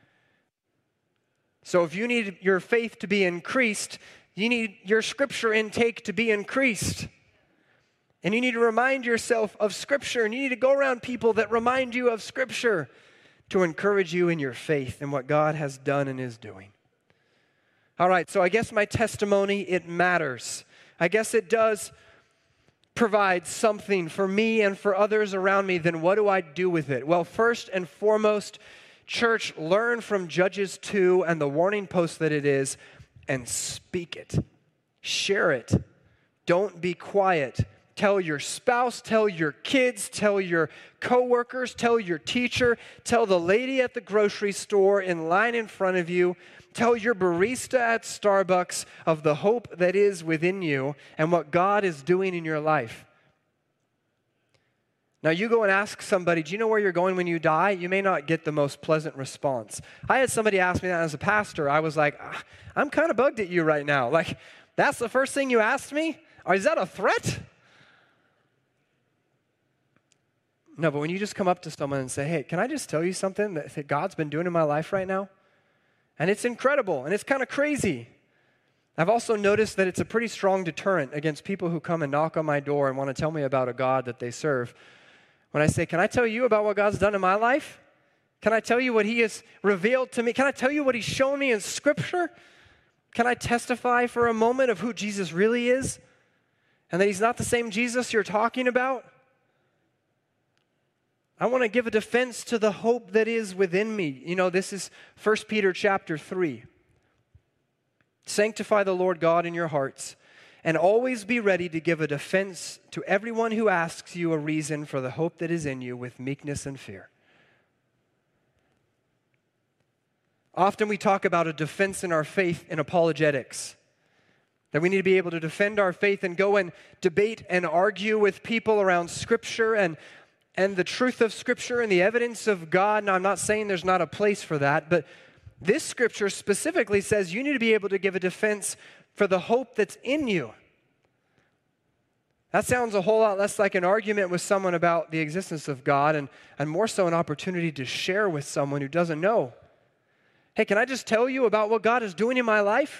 Speaker 1: So if you need your faith to be increased, you need your Scripture intake to be increased. And you need to remind yourself of Scripture, and you need to go around people that remind you of Scripture to encourage you in your faith and what God has done and is doing. All right, so I guess my testimony, it matters. I guess it does provide something for me and for others around me. Then what do I do with it? Well, first and foremost, church, learn from Judges two and the warning post that it is. and speak it. Share it. Don't be quiet. Tell your spouse, tell your kids, tell your coworkers, tell your teacher, tell the lady at the grocery store in line in front of you, tell your barista at Starbucks of the hope that is within you and what God is doing in your life. Now, you go and ask somebody, do you know where you're going when you die? You may not get the most pleasant response. I had somebody ask me that as a pastor. I was like, ah, I'm kind of bugged at you right now. Like, that's the first thing you asked me? Or is that a threat? No, but when you just come up to someone and say, hey, can I just tell you something that, that God's been doing in my life right now? And it's incredible, and it's kind of crazy. I've also noticed that it's a pretty strong deterrent against people who come and knock on my door and want to tell me about a God that they serve. When I say, can I tell you about what God's done in my life? Can I tell you what he has revealed to me? Can I tell you what he's shown me in Scripture? Can I testify for a moment of who Jesus really is? And that he's not the same Jesus you're talking about? I want to give a defense to the hope that is within me. You know, this is First Peter chapter three. Sanctify the Lord God in your hearts, and always be ready to give a defense to everyone who asks you a reason for the hope that is in you with meekness and fear. Often we talk about a defense in our faith in apologetics. That we need to be able to defend our faith and go and debate and argue with people around Scripture and And the truth of Scripture and the evidence of God. Now, I'm not saying there's not a place for that, but this Scripture specifically says you need to be able to give a defense for the hope that's in you. That sounds a whole lot less like an argument with someone about the existence of God and, and more so an opportunity to share with someone who doesn't know. Hey, can I just tell you about what God is doing in my life?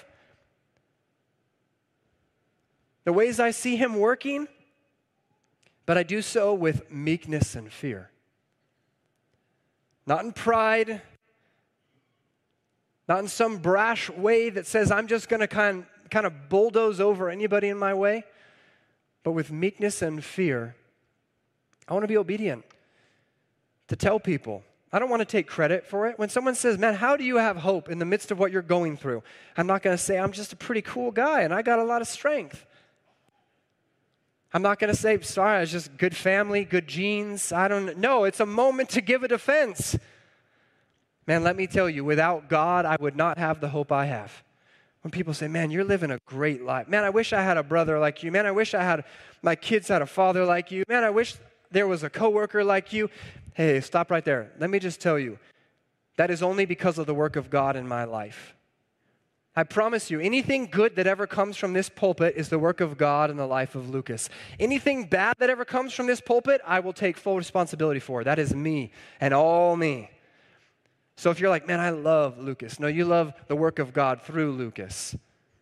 Speaker 1: The ways I see him working? But I do so with meekness and fear. Not in pride, not in some brash way that says I'm just going to kind, kind of bulldoze over anybody in my way, but with meekness and fear. I want to be obedient to tell people. I don't want to take credit for it. When someone says, man, how do you have hope in the midst of what you're going through? I'm not going to say I'm just a pretty cool guy and I got a lot of strength. I'm not going to say, sorry, it's just good family, good genes. I don't know. It's a moment to give a defense. Man, let me tell you, without God, I would not have the hope I have. When people say, man, you're living a great life. Man, I wish I had a brother like you. Man, I wish I had, my kids had a father like you. Man, I wish there was a coworker like you. Hey, stop right there. Let me just tell you, that is only because of the work of God in my life. I promise you, anything good that ever comes from this pulpit is the work of God in the life of Lucas. Anything bad that ever comes from this pulpit, I will take full responsibility for. That is me and all me. So if you're like, man, I love Lucas. No, you love the work of God through Lucas.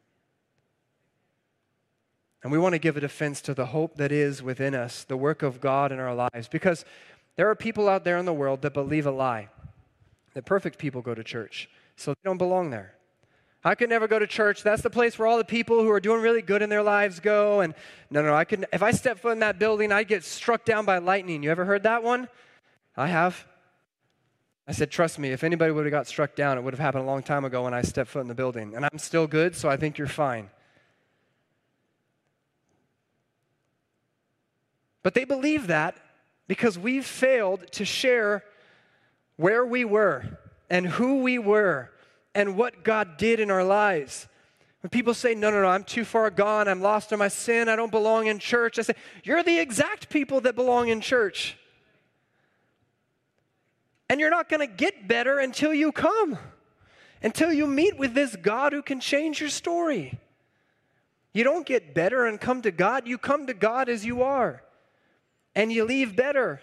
Speaker 1: And we want to give a defense to the hope that is within us, the work of God in our lives. Because there are people out there in the world that believe a lie, that perfect people go to church, so they don't belong there. I could never go to church. That's the place where all the people who are doing really good in their lives go. And no, no, I could. If I step foot in that building, I'd get struck down by lightning. You ever heard that one? I have. I said, trust me, if anybody would have got struck down, it would have happened a long time ago when I stepped foot in the building. And I'm still good, so I think you're fine. But they believe that because we've failed to share where we were and who we were and what God did in our lives. When people say, no, no, no, I'm too far gone, I'm lost in my sin, I don't belong in church, I say, you're the exact people that belong in church. And you're not going to get better until you come, until you meet with this God who can change your story. You don't get better and come to God, you come to God as you are, and you leave better.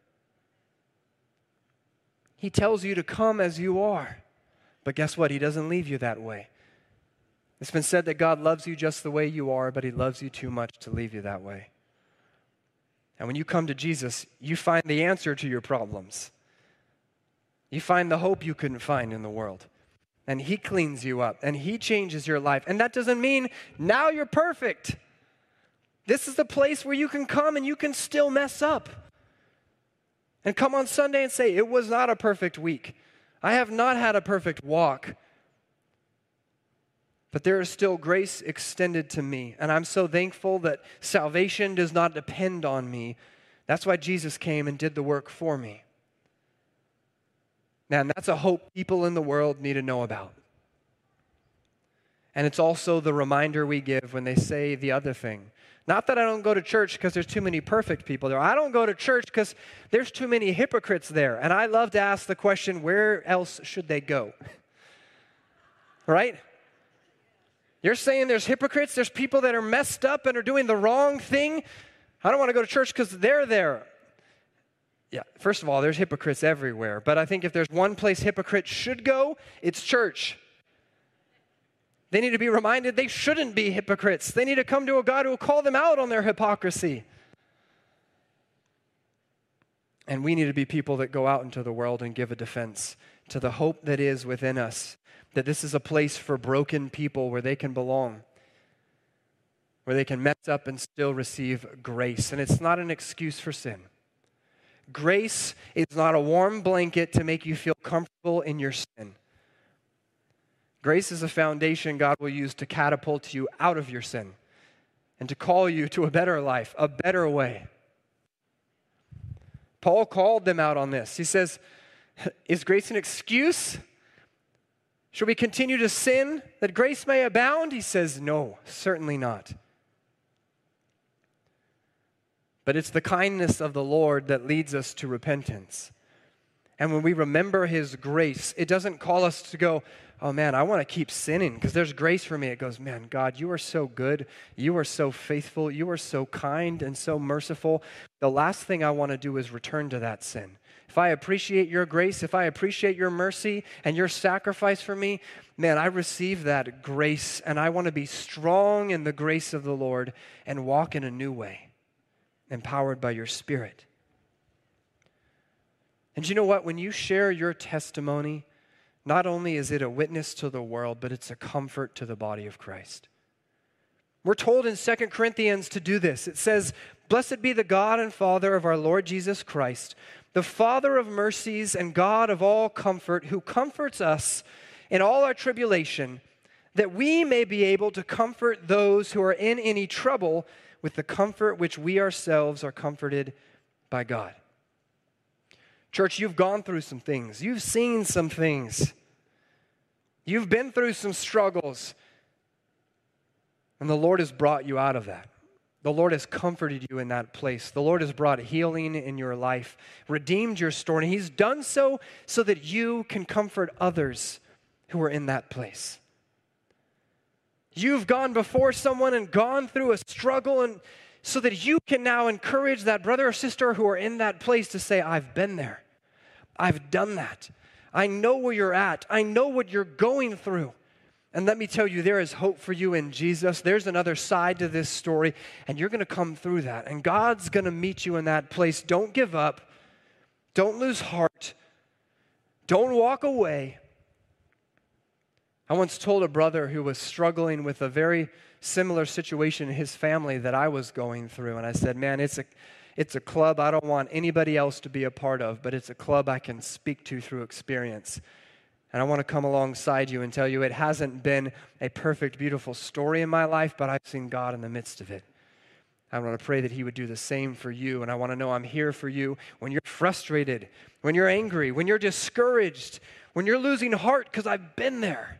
Speaker 1: He tells you to come as you are. But guess what? He doesn't leave you that way. It's been said that God loves you just the way you are, but he loves you too much to leave you that way. And when you come to Jesus, you find the answer to your problems. You find the hope you couldn't find in the world. And he cleans you up, and he changes your life. And that doesn't mean now you're perfect. This is the place where you can come and you can still mess up. And come on Sunday and say, it was not a perfect week. I have not had a perfect walk. But there is still grace extended to me, and I'm so thankful that salvation does not depend on me. That's why Jesus came and did the work for me. Man, that's a hope people in the world need to know about. And it's also the reminder we give when they say the other thing. Not that I don't go to church because there's too many perfect people there. I don't go to church because there's too many hypocrites there. And I love to ask the question, where else should they go? Right? You're saying there's hypocrites, there's people that are messed up and are doing the wrong thing. I don't want to go to church because they're there. Yeah, first of all, there's hypocrites everywhere. But I think if there's one place hypocrites should go, it's church. They need to be reminded they shouldn't be hypocrites. They need to come to a God who will call them out on their hypocrisy. And we need to be people that go out into the world and give a defense to the hope that is within us, that this is a place for broken people where they can belong, where they can mess up and still receive grace. And it's not an excuse for sin. Grace is not a warm blanket to make you feel comfortable in your sin. Grace is a foundation God will use to catapult you out of your sin and to call you to a better life, a better way. Paul called them out on this. He says, is grace an excuse? Should we continue to sin that grace may abound? He says, no, certainly not. But it's the kindness of the Lord that leads us to repentance. And when we remember His grace, it doesn't call us to go, oh man, I want to keep sinning because there's grace for me. It goes, man, God, you are so good. You are so faithful. You are so kind and so merciful. The last thing I want to do is return to that sin. If I appreciate your grace, if I appreciate your mercy and your sacrifice for me, man, I receive that grace and I want to be strong in the grace of the Lord and walk in a new way, empowered by your Spirit. And you know what? When you share your testimony, not only is it a witness to the world, but it's a comfort to the body of Christ. We're told in Second Corinthians to do this. It says, blessed be the God and Father of our Lord Jesus Christ, the Father of mercies and God of all comfort, who comforts us in all our tribulation, that we may be able to comfort those who are in any trouble with the comfort which we ourselves are comforted by God. Church, you've gone through some things. You've seen some things. You've been through some struggles. And the Lord has brought you out of that. The Lord has comforted you in that place. The Lord has brought healing in your life, redeemed your story. And He's done so so that you can comfort others who are in that place. You've gone before someone and gone through a struggle, and so that you can now encourage that brother or sister who are in that place to say, I've been there. I've done that. I know where you're at. I know what you're going through. And let me tell you, there is hope for you in Jesus. There's another side to this story, and you're going to come through that. And God's going to meet you in that place. Don't give up. Don't lose heart. Don't walk away. I once told a brother who was struggling with a very similar situation in his family that I was going through. And I said, man, it's a, it's a club I don't want anybody else to be a part of, but it's a club I can speak to through experience. And I want to come alongside you and tell you it hasn't been a perfect, beautiful story in my life, but I've seen God in the midst of it. I want to pray that He would do the same for you. And I want to know I'm here for you when you're frustrated, when you're angry, when you're discouraged, when you're losing heart, because I've been there.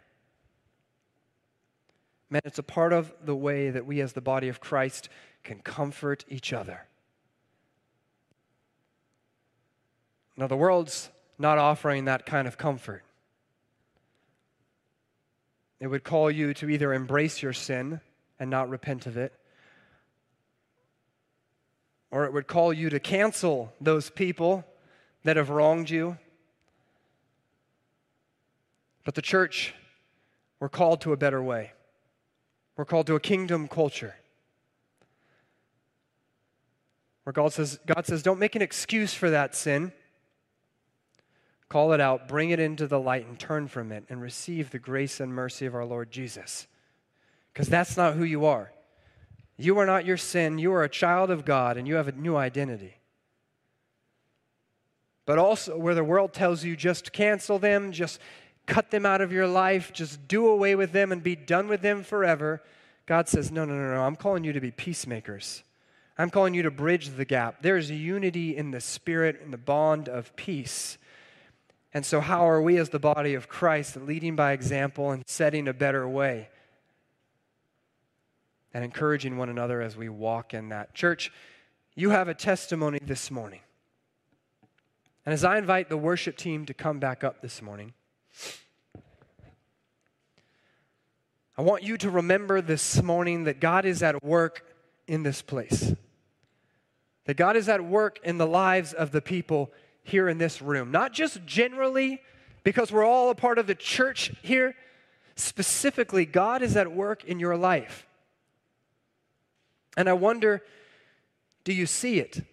Speaker 1: Man, it's a part of the way that we as the body of Christ can comfort each other. Now, the world's not offering that kind of comfort. It would call you to either embrace your sin and not repent of it, or it would call you to cancel those people that have wronged you. But the church, we're called to a better way. We're called to a kingdom culture where God says, God says, don't make an excuse for that sin. Call it out, bring it into the light, and turn from it, and receive the grace and mercy of our Lord Jesus. Because that's not who you are. You are not your sin. You are a child of God, and you have a new identity. But also, where the world tells you just cancel them, just cut them out of your life, just do away with them and be done with them forever. God says, no, no, no, no, I'm calling you to be peacemakers. I'm calling you to bridge the gap. There's unity in the Spirit, in the bond of peace. And so how are we as the body of Christ leading by example and setting a better way and encouraging one another as we walk in that? Church, you have a testimony this morning. And as I invite the worship team to come back up this morning, I want you to remember this morning that God is at work in this place. That God is at work in the lives of the people here in this room. Not just generally, because we're all a part of the church here. Specifically, God is at work in your life. And I wonder, do you see it?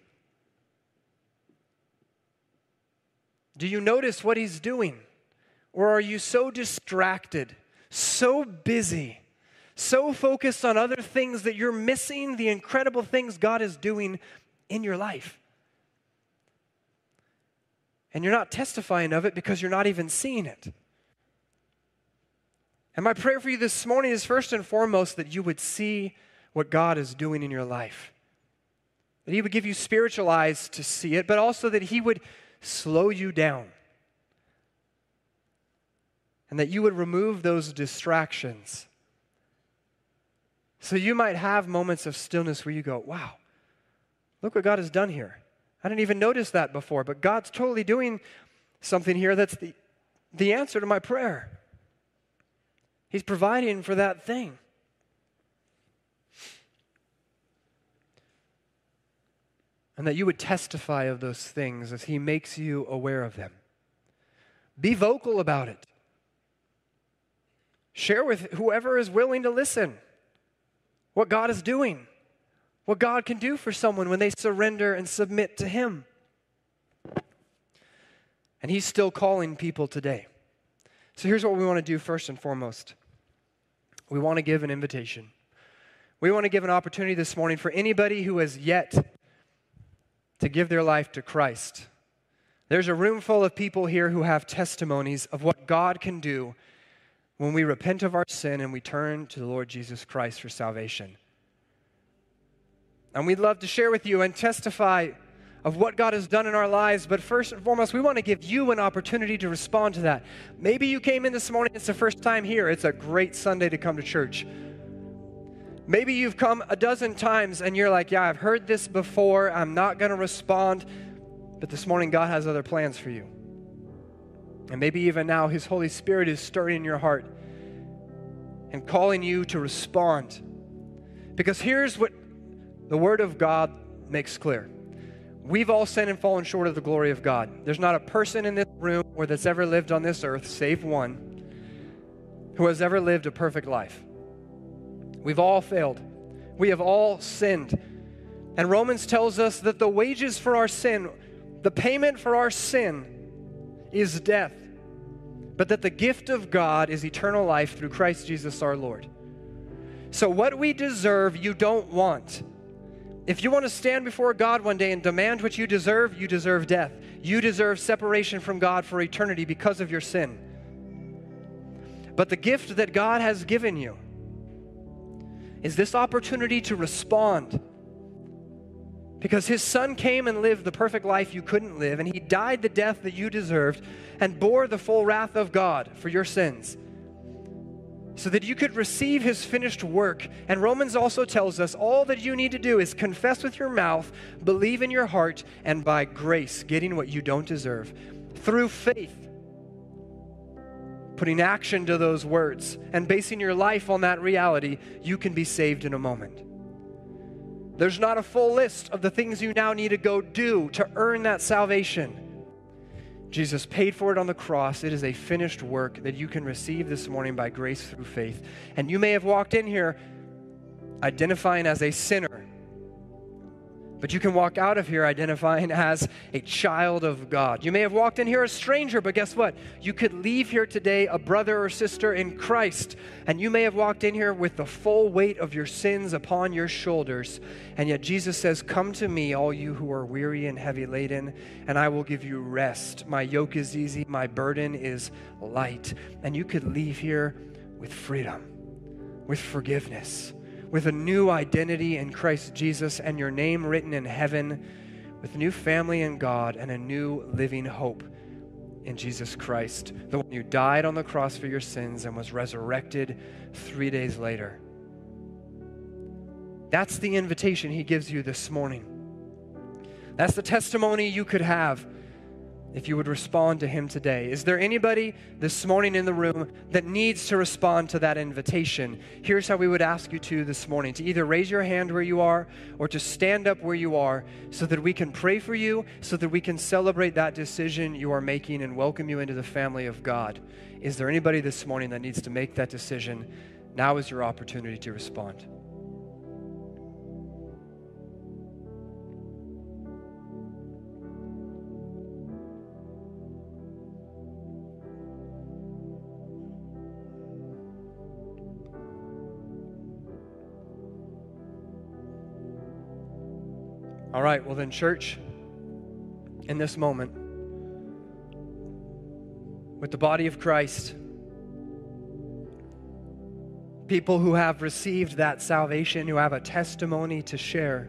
Speaker 1: Do you notice what He's doing? Or are you so distracted, so busy, so focused on other things that you're missing the incredible things God is doing in your life? And you're not testifying of it because you're not even seeing it. And my prayer for you this morning is first and foremost that you would see what God is doing in your life. That He would give you spiritual eyes to see it, but also that He would slow you down. And that you would remove those distractions. So you might have moments of stillness where you go, wow, look what God has done here. I didn't even notice that before, but God's totally doing something here that's the, the answer to my prayer. He's providing for that thing. And that you would testify of those things as He makes you aware of them. Be vocal about it. Share with whoever is willing to listen what God is doing, what God can do for someone when they surrender and submit to Him. And He's still calling people today. So here's what we want to do first and foremost. We want to give an invitation. We want to give an opportunity this morning for anybody who has yet to give their life to Christ. There's a room full of people here who have testimonies of what God can do when we repent of our sin and we turn to the Lord Jesus Christ for salvation. And we'd love to share with you and testify of what God has done in our lives, but first and foremost, we want to give you an opportunity to respond to that. Maybe you came in this morning, it's the first time here. It's a great Sunday to come to church. Maybe you've come a dozen times and you're like, yeah, I've heard this before. I'm not going to respond. But this morning, God has other plans for you. And maybe even now, His Holy Spirit is stirring in your heart and calling you to respond. Because here's what the Word of God makes clear. We've all sinned and fallen short of the glory of God. There's not a person in this room or that's ever lived on this earth, save one, who has ever lived a perfect life. We've all failed. We have all sinned. And Romans tells us that the wages for our sin, the payment for our sin is death, but that the gift of God is eternal life through Christ Jesus our Lord. So what we deserve, you don't want. If you want to stand before God one day and demand what you deserve, you deserve death. You deserve separation from God for eternity because of your sin. But the gift that God has given you is this opportunity to respond. Because His Son came and lived the perfect life you couldn't live, and He died the death that you deserved and bore the full wrath of God for your sins so that you could receive His finished work. And Romans also tells us all that you need to do is confess with your mouth, believe in your heart, and by grace, getting what you don't deserve. Through faith, putting action to those words and basing your life on that reality, you can be saved in a moment. There's not a full list of the things you now need to go do to earn that salvation. Jesus paid for it on the cross. It is a finished work that you can receive this morning by grace through faith. And you may have walked in here identifying as a sinner. But you can walk out of here identifying as a child of God. You may have walked in here a stranger, but guess what? You could leave here today a brother or sister in Christ. And you may have walked in here with the full weight of your sins upon your shoulders. And yet Jesus says, come to me, all you who are weary and heavy laden, and I will give you rest. My yoke is easy, my burden is light. And you could leave here with freedom, with forgiveness, with a new identity in Christ Jesus and your name written in heaven, with a new family in God and a new living hope in Jesus Christ, the one who died on the cross for your sins and was resurrected three days later. That's the invitation he gives you this morning. That's the testimony you could have if you would respond to him today. Is there anybody this morning in the room that needs to respond to that invitation? Here's how we would ask you to this morning: to either raise your hand where you are or to stand up where you are so that we can pray for you, so that we can celebrate that decision you are making and welcome you into the family of God. Is there anybody this morning that needs to make that decision? Now is your opportunity to respond. All right, well then, church, in this moment, with the body of Christ, people who have received that salvation, who have a testimony to share,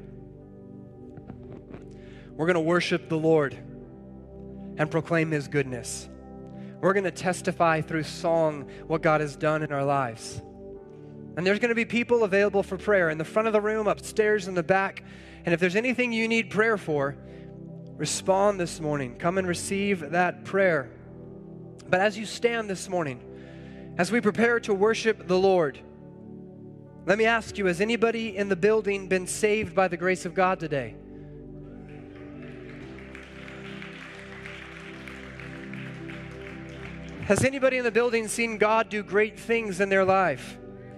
Speaker 1: we're going to worship the Lord and proclaim his goodness. We're going to testify through song what God has done in our lives. And there's going to be people available for prayer in the front of the room, upstairs, in the back. And if there's anything you need prayer for, respond this morning. Come and receive that prayer. But as you stand this morning, as we prepare to worship the Lord, let me ask you, has anybody in the building been saved by the grace of God today? Has anybody in the building seen God do great things in their life?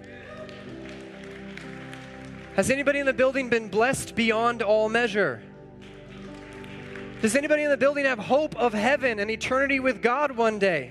Speaker 1: Has anybody in the building been blessed beyond all measure? Does anybody in the building have hope of heaven and eternity with God one day?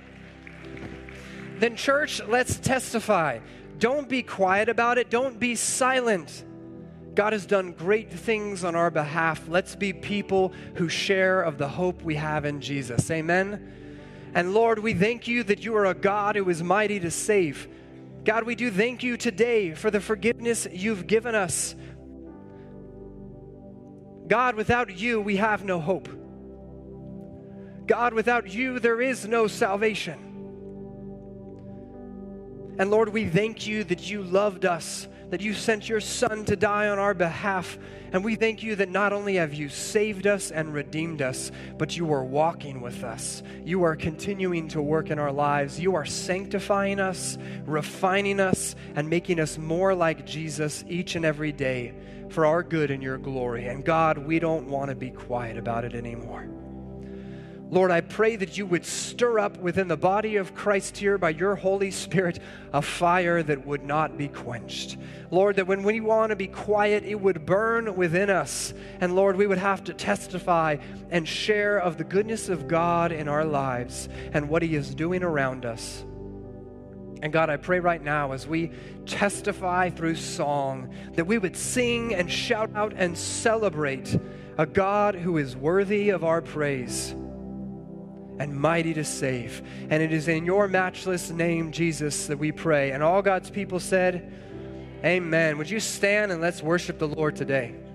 Speaker 1: Then church, let's testify. Don't be quiet about it. Don't be silent. God has done great things on our behalf. Let's be people who share of the hope we have in Jesus. Amen. And Lord, we thank you that you are a God who is mighty to save. God, we do thank you today for the forgiveness you've given us. God, without you, we have no hope. God, without you, there is no salvation. And Lord, we thank you that you loved us, that you sent your Son to die on our behalf. And we thank you that not only have you saved us and redeemed us, but you are walking with us. You are continuing to work in our lives. You are sanctifying us, refining us, and making us more like Jesus each and every day for our good and your glory. And God, we don't want to be quiet about it anymore. Lord, I pray that you would stir up within the body of Christ here by your Holy Spirit a fire that would not be quenched. Lord, that when we want to be quiet, it would burn within us. And Lord, we would have to testify and share of the goodness of God in our lives and what he is doing around us. And God, I pray right now as we testify through song that we would sing and shout out and celebrate a God who is worthy of our praise and mighty to save. And it is in your matchless name, Jesus, that we pray. And all God's people said, amen. Would you stand and let's worship the Lord today?